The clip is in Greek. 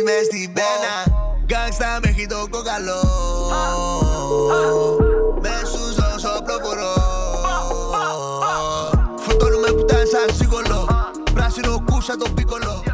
μες στην πένα. Γκάγκστα με έχει το κοκαλό. Με σου ζώσω προφορώ. Φορτώνουμε πουτάν σαν σύγκολο. Πράσινο κούσα το πίκολο.